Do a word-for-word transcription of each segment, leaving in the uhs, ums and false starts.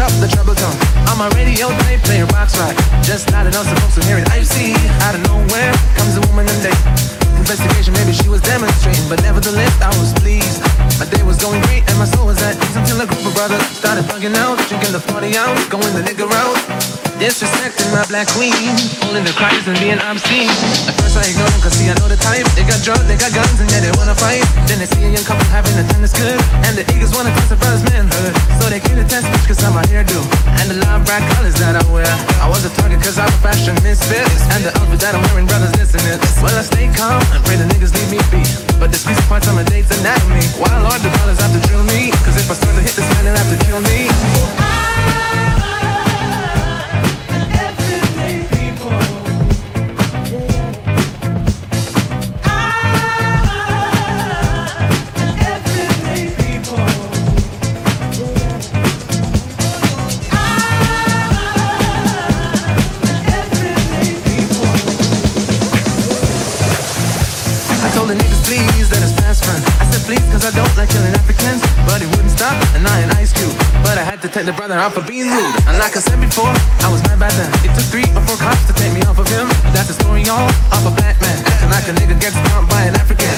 up the treble tone. On my radio, they play box rock. Just not enough supposed to hear it. I see, out of nowhere comes a woman and they investigation, maybe she was demonstrating, but nevertheless I was pleased. My day was going great and my soul was at ease until a group of brothers started bugging out, drinking the forty ounce, going the nigga route, disrespecting my black queen, holding their cries and being obscene. At first I ignored them cause see I know the type. They got drugs, they got guns and yeah they wanna fight. Then they see a young couple having a time that's good, and the eagles wanna test the brother's manhood. So they came to test me cause I'm a hairdo and the loud bright colors that I wear. I was a target cause I'm a fashion misfit, and the outfit that I'm wearing, brothers, listen it. Well I stay calm and pray the niggas leave me be, but the squeeze parts on my date's anatomy. Why Lord the brothers have to drill me, cause if I start to hit this man they'll have to kill me. Cause I don't like killing Africans, but he wouldn't stop, and I an ice cube. But I had to take the brother out for being rude. And like I said before, I was mad back then. It took three or four cops to take me off of him. That's the story, y'all, of a black man acting like a nigga gets stomped by an African.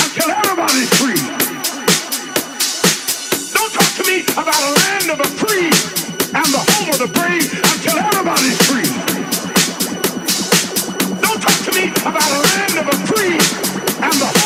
until everybody's free. Don't talk to me about a land of the free and the home of the brave until everybody's free. Don't talk to me about a land of the free and the